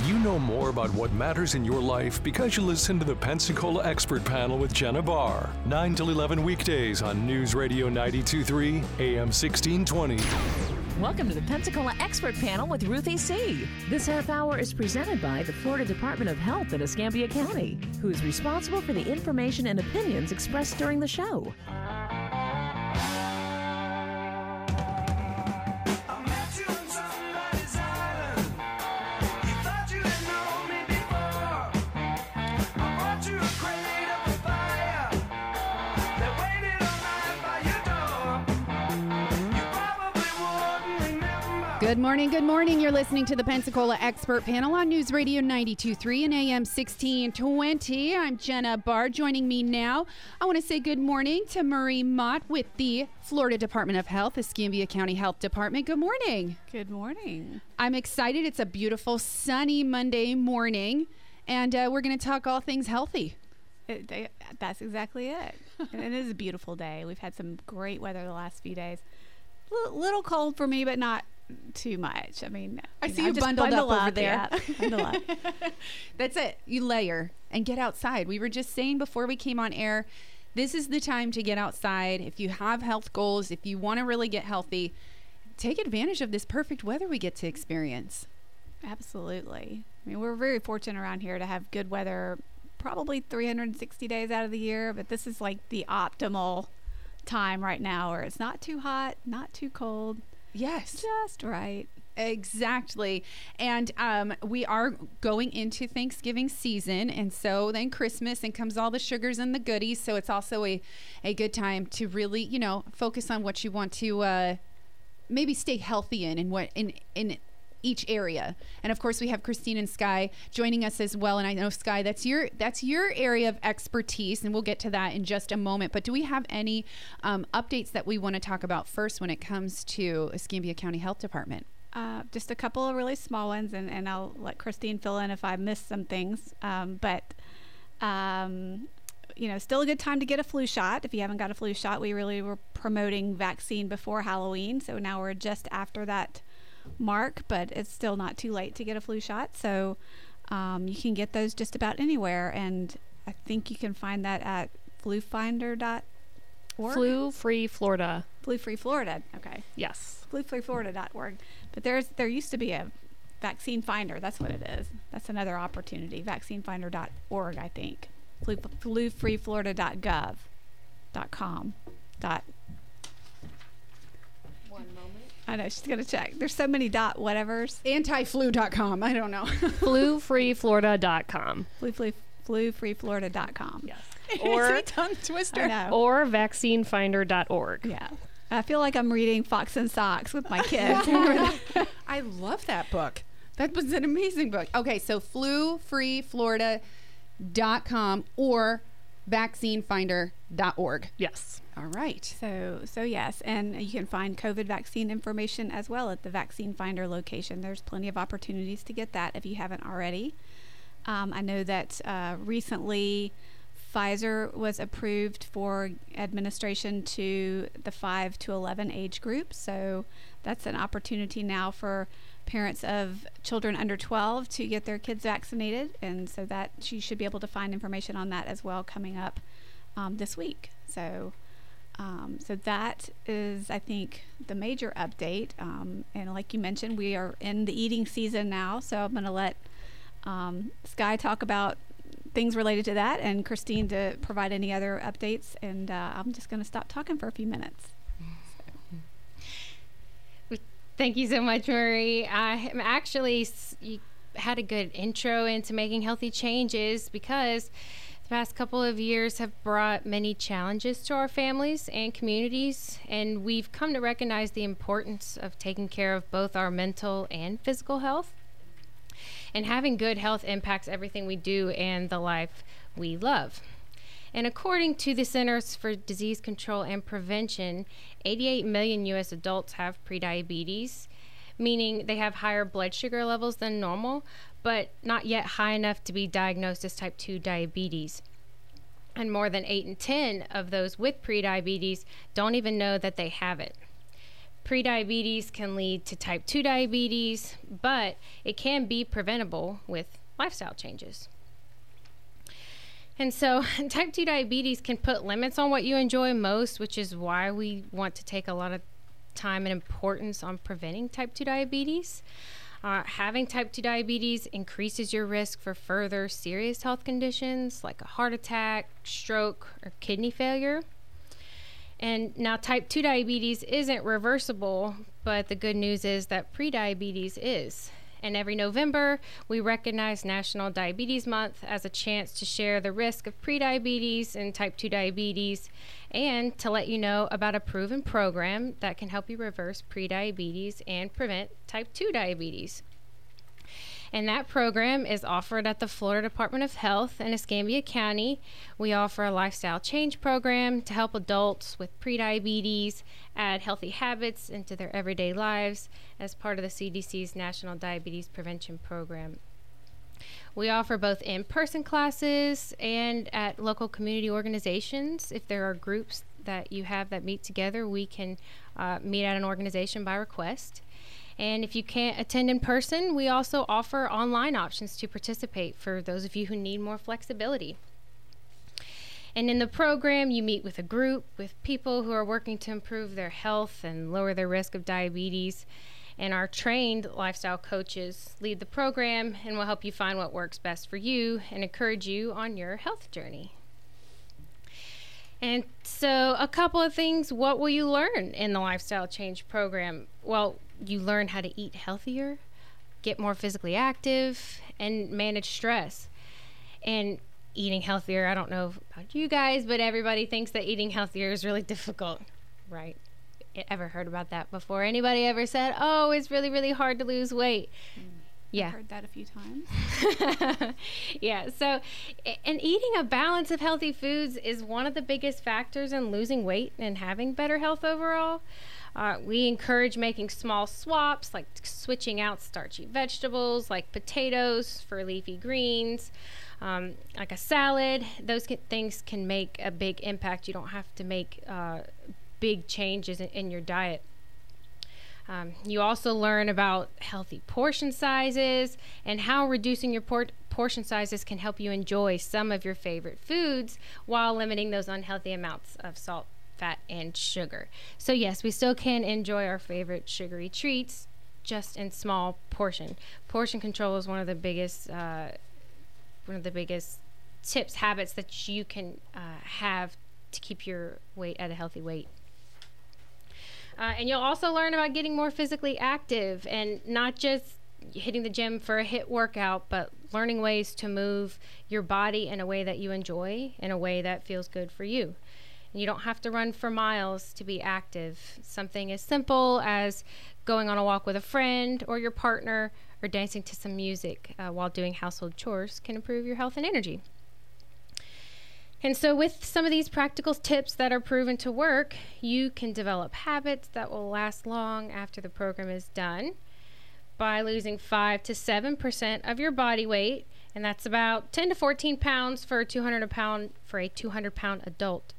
You know more about what matters in your life because you listen to the Pensacola Expert Panel with Jenna Barr. 9 till 11 weekdays on News Radio 92.3, AM 1620. Welcome to the Pensacola Expert Panel with Ruthie C. This half hour is presented by the Florida Department of Health in Escambia County, who is responsible for the information and opinions expressed during the show. Good morning, good morning. You're listening to the Pensacola Expert Panel on News Radio 92.3 and AM 1620. I'm Jenna Barr. Joining me now, I want to say good morning to Marie Mott with the Florida Department of Health, Escambia County Health Department. Good morning. Good morning. I'm excited. It's a beautiful, sunny Monday morning, and we're going to talk all things healthy. That's exactly it. And it is a beautiful day. We've had some great weather the last few days. Little cold for me, but not too much. I mean, I see you bundled up over there. Yeah, bundle up. That's it. You layer and get outside. We were just saying before we came on air, this is the time to get outside. If you have health goals, if you want to really get healthy, take advantage of this perfect weather we get to experience. Absolutely. I mean, we're very fortunate around here to have good weather probably 360 days out of the year, but this is like the optimal time right now where it's not too hot, not too cold. Yes. Just right. Exactly. And we are going into Thanksgiving season, and so then Christmas, and comes all the sugars and the goodies. So it's also a good time to really, focus on what you want to maybe stay healthy in each area. And of course we have Christine and Sky joining us as well. And I know, Sky, that's your area of expertise, and we'll get to that in just a moment. But do we have any updates that we want to talk about first when it comes to Escambia County Health Department? Just a couple of really small ones, and I'll let Christine fill in if I missed some things. But still a good time to get a flu shot. If you haven't got a flu shot, we really were promoting vaccine before Halloween. So now we're just after that mark, but it's still not too late to get a flu shot. So you can get those just about anywhere, and I think you can find that at flufinder.org. Flu Free Florida. Flu Free Florida. Okay. Yes. Flufreeflorida.org. But there used to be a vaccine finder. That's what it is. That's another opportunity. Vaccinefinder.org, I think. Flufreeflorida.gov.com. I know, she's going to check. There's so many whatevers. Antiflu.com. I don't know. Flufreeflorida.com. Flufreeflorida.com. Yes. Or it's a tongue twister. I know. Or vaccinefinder.org. Yeah. I feel like I'm reading Fox and Socks with my kids. I love that book. That was an amazing book. Okay, so flufreeflorida.com or vaccinefinder.org. Yes. All right. So yes, and you can find COVID vaccine information as well at the Vaccine Finder location. There's plenty of opportunities to get that if you haven't already. I know that recently Pfizer was approved for administration to the 5 to 11 age group. So that's an opportunity now for parents of children under 12 to get their kids vaccinated. And so that you should be able to find information on that as well coming up this week. So that is, I think, the major update. And like you mentioned, we are in the eating season now. So I'm going to let Sky talk about things related to that, and Christine to provide any other updates. And I'm just going to stop talking for a few minutes. Thank you so much, Marie. I'm actually, you had a good intro into making healthy changes, because the past couple of years have brought many challenges to our families and communities, and we've come to recognize the importance of taking care of both our mental and physical health. And having good health impacts everything we do and the life we love. And according to the Centers for Disease Control and Prevention, 88 million U.S. adults have prediabetes, meaning they have higher blood sugar levels than normal, but not yet high enough to be diagnosed as type 2 diabetes. And more than 8 in 10 of those with prediabetes don't even know that they have it. prediabetes can lead to type 2 diabetes, but it can be preventable with lifestyle changes. And so type 2 diabetes can put limits on what you enjoy most, which is why we want to take a lot of time and importance on preventing type 2 diabetes. Having type 2 diabetes increases your risk for further serious health conditions like a heart attack, stroke, or kidney failure. And now type 2 diabetes isn't reversible, but the good news is that prediabetes is. And every November, we recognize National Diabetes Month as a chance to share the risk of prediabetes and type 2 diabetes, and to let you know about a proven program that can help you reverse prediabetes and prevent type 2 diabetes. And that program is offered at the Florida Department of Health in Escambia County. We offer a lifestyle change program to help adults with prediabetes add healthy habits into their everyday lives as part of the CDC's National Diabetes Prevention Program. We offer both in-person classes and at local community organizations. If there are groups that you have that meet together, we can meet at an organization by request. And if you can't attend in person, we also offer online options to participate for those of you who need more flexibility. And in the program, you meet with a group with people who are working to improve their health and lower their risk of diabetes. And our trained lifestyle coaches lead the program and will help you find what works best for you and encourage you on your health journey. And so a couple of things, what will you learn in the lifestyle change program? Well, you learn how to eat healthier, get more physically active, and manage stress. And eating healthier, I don't know about you guys, but everybody thinks that eating healthier is really difficult, right? Ever heard about that before? Anybody ever said, oh, it's really, really hard to lose weight? Yeah. I've heard that a few times. Yeah. So, and eating a balance of healthy foods is one of the biggest factors in losing weight and having better health overall. We encourage making small swaps, like switching out starchy vegetables like potatoes for leafy greens, like a salad. Those things can make a big impact. You don't have to make big changes in your diet. You also learn about healthy portion sizes and how reducing your portion sizes can help you enjoy some of your favorite foods while limiting those unhealthy amounts of salt, fat, and sugar. So yes, we still can enjoy our favorite sugary treats, just in small portion. Portion control is one of the biggest tips, habits that you can have to keep your weight at a healthy weight. And you'll also learn about getting more physically active and not just hitting the gym for a HIIT workout, but learning ways to move your body in a way that you enjoy, in a way that feels good for you. And you don't have to run for miles to be active. Something as simple as going on a walk with a friend or your partner or dancing to some music while doing household chores can improve your health and energy. And so with some of these practical tips that are proven to work, you can develop habits that will last long after the program is done by losing 5 to 7% of your body weight, and that's about 10 to 14 pounds for a 200-pound adult.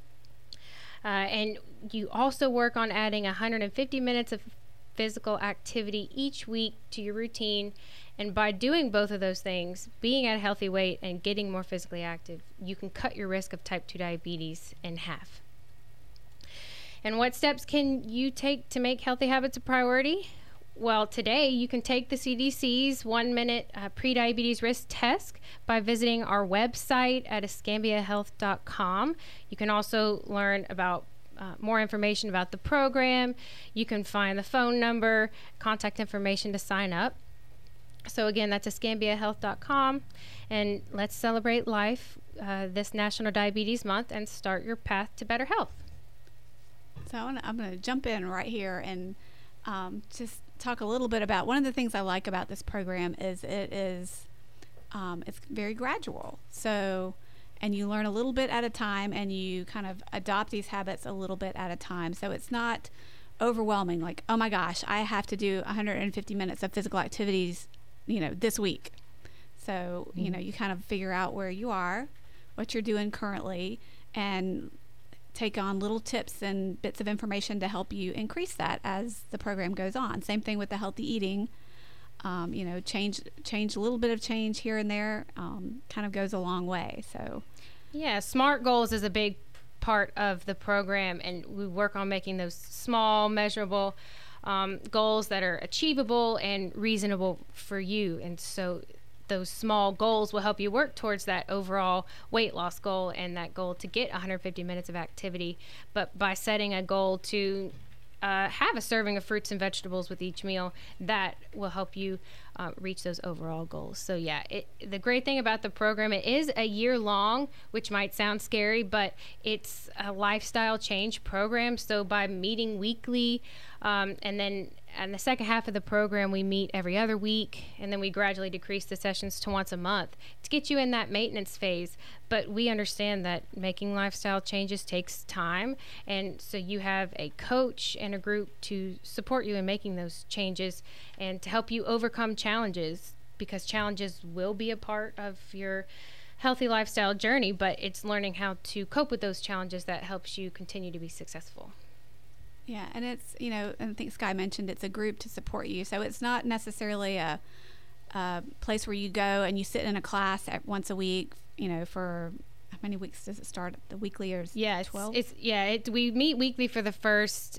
And you also work on adding 150 minutes of physical activity each week to your routine. And by doing both of those things, being at a healthy weight and getting more physically active, you can cut your risk of type 2 diabetes in half. And what steps can you take to make healthy habits a priority? Well, today you can take the CDC's 1-minute prediabetes risk test by visiting our website at escambiahealth.com. You can also learn about more information about the program. You can find the phone number, contact information to sign up. So again, that's escambiahealth.com, and let's celebrate life this National Diabetes Month and start your path to better health. So I'm going to jump in right here and just talk a little bit about one of the things I like about this program is it's very gradual. So, and you learn a little bit at a time, and you kind of adopt these habits a little bit at a time. So it's not overwhelming, like, oh my gosh, I have to do 150 minutes of physical activities this week. So, you kind of figure out where you are, what you're doing currently, and take on little tips and bits of information to help you increase that as the program goes on. Same thing with the healthy eating. Change a little bit of change here and there kind of goes a long way. So, yeah, SMART goals is a big part of the program, and we work on making those small, measurable goals that are achievable and reasonable for you. And so those small goals will help you work towards that overall weight loss goal and that goal to get 150 minutes of activity. But by setting a goal to have a serving of fruits and vegetables with each meal, that will help you reach those overall goals. So yeah, the great thing about the program, it is a year long, which might sound scary, but it's a lifestyle change program. So by meeting weekly, and then in the second half of the program, we meet every other week, and then we gradually decrease the sessions to once a month to get you in that maintenance phase. But we understand that making lifestyle changes takes time, and so you have a coach and a group to support you in making those changes and to help you overcome challenges, because challenges will be a part of your healthy lifestyle journey, but it's learning how to cope with those challenges that helps you continue to be successful. Yeah, and it's, and I think Sky mentioned it's a group to support you. So it's not necessarily a place where you go and you sit in a class once a week, for how many weeks does it start? The weekly or 12? We meet weekly for the first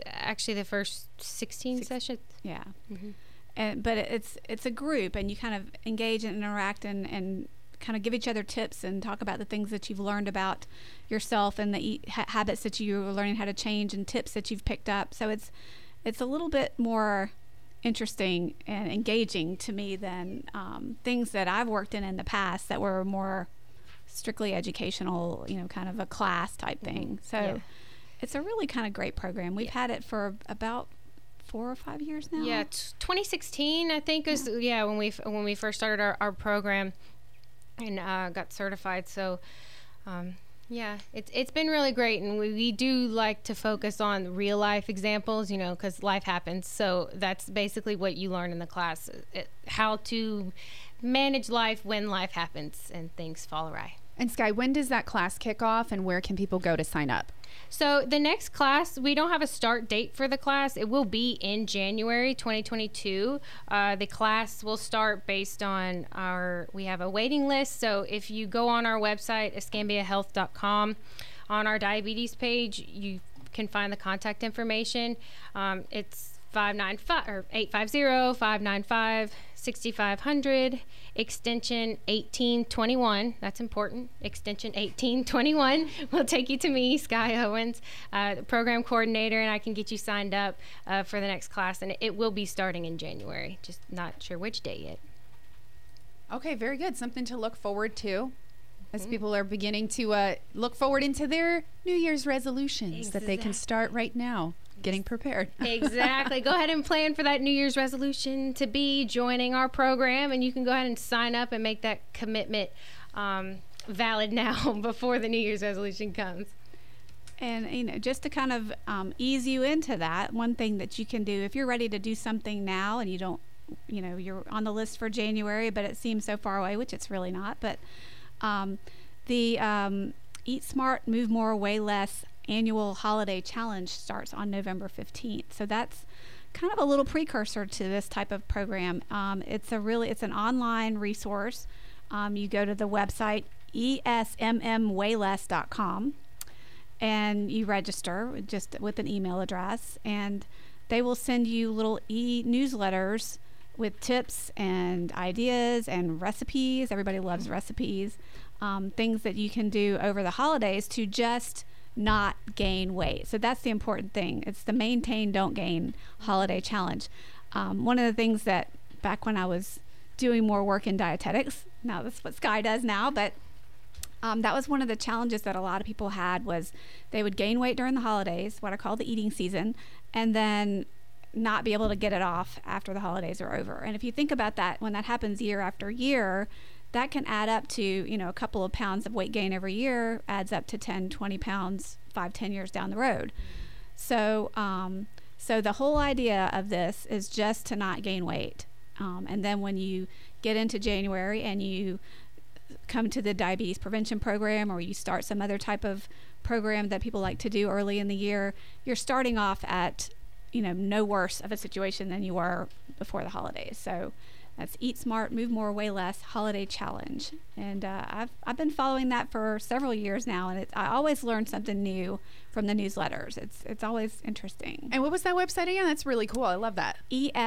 16 sessions. Yeah. Mm-hmm. But it's a group, and you kind of engage and interact and kind of give each other tips and talk about the things that you've learned about yourself and the habits that you're learning how to change and tips that you've picked up. So it's a little bit more interesting and engaging to me than things that I've worked in the past that were more strictly educational, kind of a class type thing. So it's a really kind of great program. We've had it for about 4 or 5 years now. Yeah, 2016 I think was when we first started our program and got certified. So it's been really great, and we do like to focus on real life examples, because life happens. So that's basically what you learn in the class, how to manage life when life happens and things fall awry. And Sky, when does that class kick off, and where can people go to sign up? So the next class, we don't have a start date for the class. It will be in January 2022. The class will start based on we have a waiting list. So if you go on our website, escambiahealth.com, on our diabetes page, you can find the contact information. It's 850-595-6500, extension 1821. That's important. Extension 1821 will take you to me, Sky Owens, the program coordinator, and I can get you signed up for the next class. And it will be starting in January. Just not sure which day yet. Okay, very good. Something to look forward to as people are beginning to look forward into their New Year's resolutions that they can start right now. Getting prepared. Exactly. Go ahead and plan for that New Year's resolution to be joining our program, and you can go ahead and sign up and make that commitment valid now before the New Year's resolution comes. And just to kind of ease you into that, one thing that you can do if you're ready to do something now and you don't, you're on the list for January, but it seems so far away, which it's really not. But the Eat Smart, Move More, Weigh Less annual holiday challenge starts on November 15th. So that's kind of a little precursor to this type of program. It's an online resource. You go to the website esmmmwayless.com and you register just with an email address, and they will send you little e-newsletters with tips and ideas and recipes. Everybody loves recipes. Things that you can do over the holidays to just not gain weight. So that's the important thing. It's the maintain, don't gain holiday challenge. One of the things that back when I was doing more work in dietetics, now that's what Sky does now, but that was one of the challenges that a lot of people had, was they would gain weight during the holidays, what I call the eating season, and then not be able to get it off after the holidays are over. And if you think about that, when that happens year after year, that can add up to, a couple of pounds of weight gain every year, adds up to 10, 20 pounds, 5-10 years down the road. So the whole idea of this is just to not gain weight. And then when you get into January and you come to the diabetes prevention program, or you start some other type of program that people like to do early in the year, you're starting off at, no worse of a situation than you were before the holidays. So that's Eat Smart, Move More, Weigh Less Holiday Challenge. And I've been following that for several years now, and I always learn something new from the newsletters. It's always interesting. And what was that website again? That's really cool. I love that.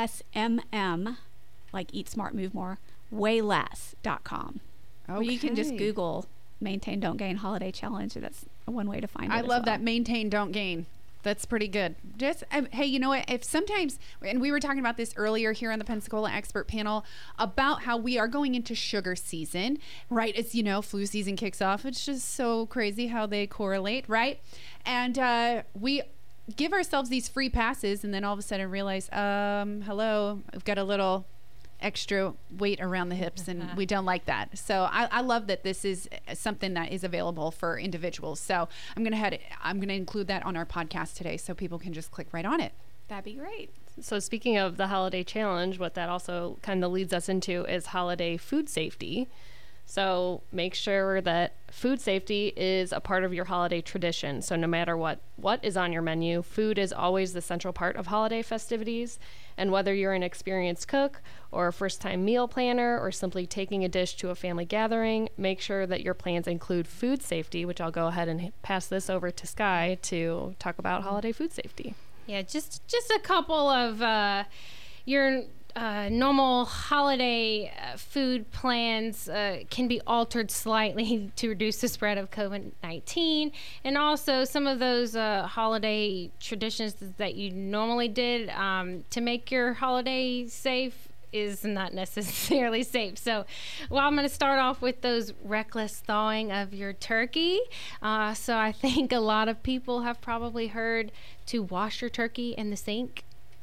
ESMM, like Eat Smart, Move More, wayless.com. Okay. Or you can just Google Maintain, Don't Gain Holiday Challenge. That's one way to find it. I love that. Maintain, don't gain. That's pretty good. Just hey, you know what? If sometimes, and we were talking about this earlier here on the Pensacola Expert Panel about how we are going into sugar season, right? It's flu season kicks off. It's just so crazy how they correlate, right? And we give ourselves these free passes, and then all of a sudden realize, hello, I've got a little extra weight around the hips, and we don't like that. So I love that this is something that is available for individuals. So I'm gonna include that on our podcast today, so people can just click right on it. That'd be great. So speaking of the holiday challenge, what that also kind of leads us into is holiday food safety. So make sure that food safety is a part of your holiday tradition. So no matter what is on your menu, food is always the central part of holiday festivities. And whether you're an experienced cook or a first-time meal planner or simply taking a dish to a family gathering, make sure that your plans include food safety, which I'll go ahead and pass this over to Sky to talk about holiday food safety. Yeah, just a couple of your normal holiday food plans can be altered slightly to reduce the spread of COVID-19, and also some of those holiday traditions that you normally did to make your holiday safe is not necessarily safe. So, I'm going to start off with those reckless thawing of your turkey. So I think a lot of people have probably heard to wash your turkey in the sink.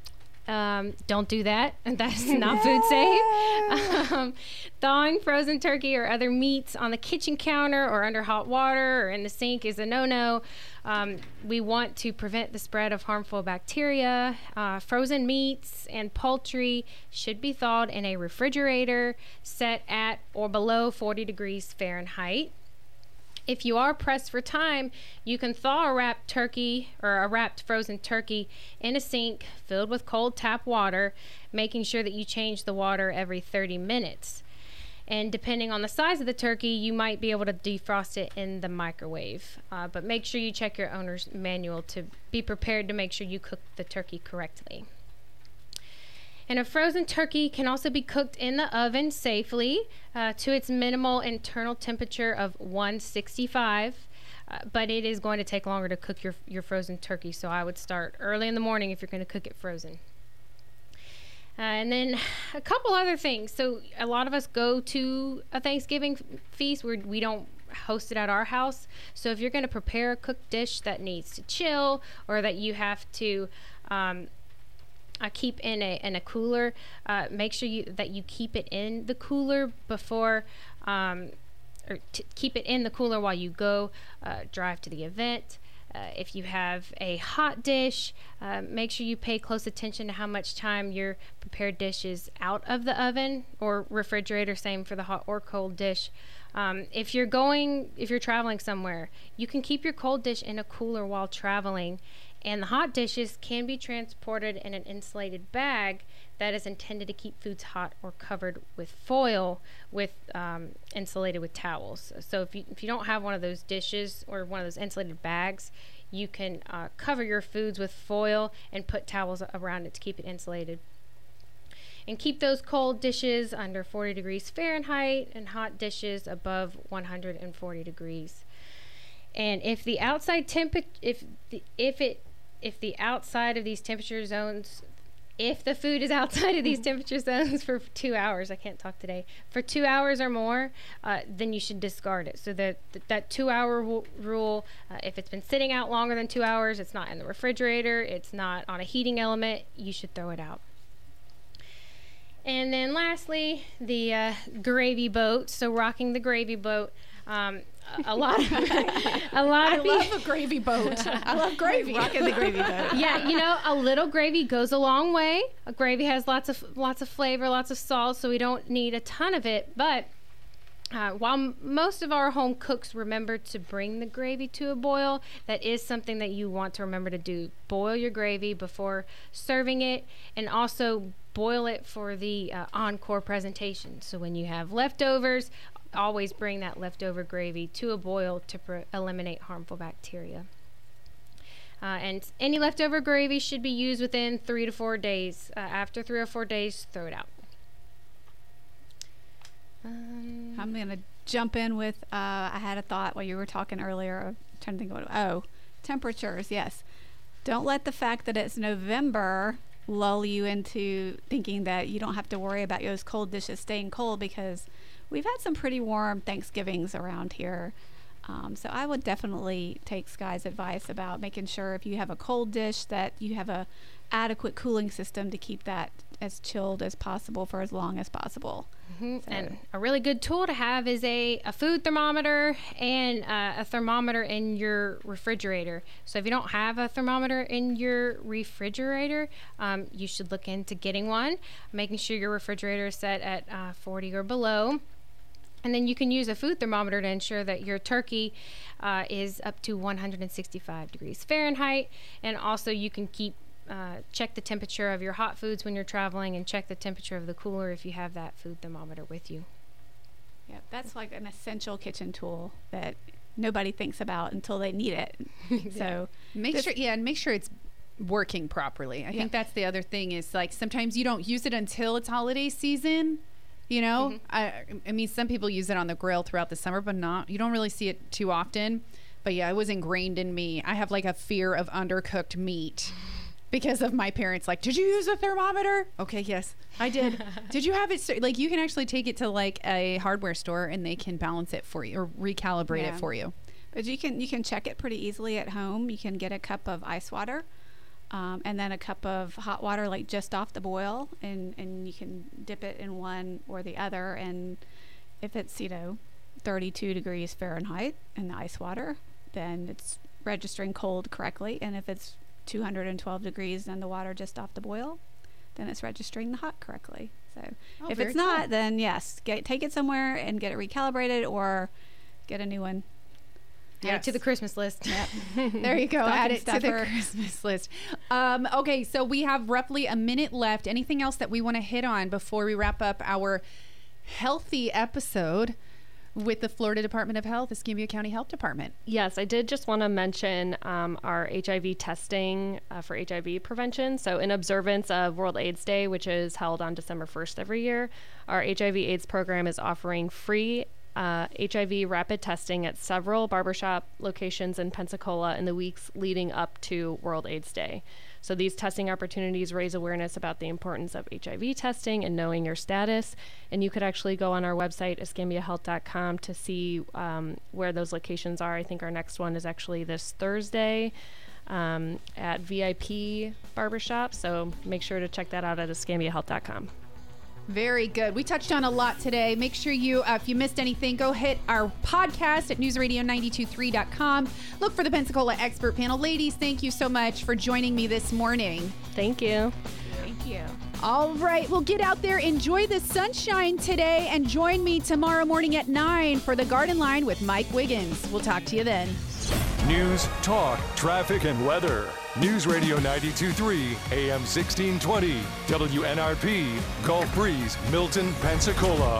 Don't do that. That's not food safe. Thawing frozen turkey or other meats on the kitchen counter or under hot water or in the sink is a no-no. We want to prevent the spread of harmful bacteria. Frozen meats and poultry should be thawed in a refrigerator set at or below 40 degrees Fahrenheit. If you are pressed for time, you can thaw a wrapped turkey or a wrapped frozen turkey in a sink filled with cold tap water, making sure that you change the water every 30 minutes. And depending on the size of the turkey, you might be able to defrost it in the microwave. But make sure you check your owner's manual to be prepared to make sure you cook the turkey correctly. And a frozen turkey can also be cooked in the oven safely to its minimal internal temperature of 165, but it is going to take longer to cook your frozen turkey, so I would start early in the morning if you're going to cook it frozen. And then a couple other things. So a lot of us go to a Thanksgiving feast where we don't host it at our house. So if you're going to prepare a cooked dish that needs to chill or that you have to keep in a cooler, make sure that you keep it in the cooler before, keep it in the cooler while you go drive to the event. If you have a hot dish, make sure you pay close attention to how much time your prepared dish is out of the oven or refrigerator, same for the hot or cold dish. If you're traveling somewhere, you can keep your cold dish in a cooler while traveling. And the hot dishes can be transported in an insulated bag that is intended to keep foods hot or covered with foil insulated with towels. So if you don't have one of those dishes or one of those insulated bags, you can cover your foods with foil and put towels around it to keep it insulated. And keep those cold dishes under 40 degrees Fahrenheit and hot dishes above 140 degrees. And if the outside if the outside of these temperature zones, if the food is outside of these temperature zones for 2 hours, I can't talk today, for 2 hours or more, then you should discard it. So that 2 hour rule, if it's been sitting out longer than 2 hours, it's not in the refrigerator, it's not on a heating element, you should throw it out. And then lastly, the gravy boat. So rocking the gravy boat. A lot of I love a gravy boat. I love gravy. Rocking the gravy boat. Yeah, a little gravy goes a long way. A gravy has lots of flavor, lots of salt, so we don't need a ton of it. But While most of our home cooks remember to bring the gravy to a boil, that is something that you want to remember to do. Boil your gravy before serving it, and also boil it for the encore presentation. So when you have leftovers, always bring that leftover gravy to a boil to eliminate harmful bacteria. And any leftover gravy should be used within 3 to 4 days. After 3 or 4 days, throw it out. I'm going to jump in with, I had a thought while you were talking earlier. I'm trying to think of temperatures, yes. Don't let the fact that it's November lull you into thinking that you don't have to worry about those cold dishes staying cold, because we've had some pretty warm Thanksgivings around here. So I would definitely take Sky's advice about making sure if you have a cold dish that you have a adequate cooling system to keep that as chilled as possible for as long as possible. So. And a really good tool to have is a food thermometer and a thermometer in your refrigerator. So if you don't have a thermometer in your refrigerator, you should look into getting one, making sure your refrigerator is set at 40 or below. And then you can use a food thermometer to ensure that your turkey is up to 165 degrees Fahrenheit. And also you can check the temperature of your hot foods when you're traveling, and check the temperature of the cooler if you have that food thermometer with you. Yeah, that's like an essential kitchen tool that nobody thinks about until they need it. So make sure it's working properly. I think that's the other thing is, like, sometimes you don't use it until it's holiday season. You know, I mean, some people use it on the grill throughout the summer, but you don't really see it too often. But yeah, it was ingrained in me. I have like a fear of undercooked meat because of my parents. Like, did you use a thermometer? Okay, yes, I did. Did you have it? Like, you can actually take it to like a hardware store and they can balance it for you or recalibrate it for you. But you can check it pretty easily at home. You can get a cup of ice water. And then a cup of hot water, like just off the boil, and you can dip it in one or the other. And if it's 32 degrees Fahrenheit in the ice water, then it's registering cold correctly. And if it's 212 degrees in the water just off the boil, then it's registering the hot correctly. So if it's not, then yes, take it somewhere and get it recalibrated, or get a new one. Add it to the Christmas list. Yep. There you go. Add it to the Christmas list. Okay, so we have roughly a minute left. Anything else that we want to hit on before we wrap up our healthy episode with the Florida Department of Health, Escambia County Health Department? Yes, I did just want to mention our HIV testing for HIV prevention. So in observance of World AIDS Day, which is held on December 1st every year, our HIV/AIDS program is offering free HIV rapid testing at several barbershop locations in Pensacola in the weeks leading up to World AIDS Day. So these testing opportunities raise awareness about the importance of HIV testing and knowing your status. And you could actually go on our website, escambiahealth.com, to see where those locations are. I think our next one is actually this Thursday at VIP Barbershop. So make sure to check that out at escambiahealth.com. Very good. We touched on a lot today. Make sure you, if you missed anything, go hit our podcast at newsradio923.com. Look for the Pensacola Expert Panel. Ladies, thank you so much for joining me this morning. Thank you. Thank you. All right. Well, get out there, enjoy the sunshine today, and join me tomorrow morning at 9 for the Garden Line with Mike Wiggins. We'll talk to you then. News, talk, traffic, and weather. News Radio 92.3, AM 1620, WNRP, Gulf Breeze, Milton, Pensacola.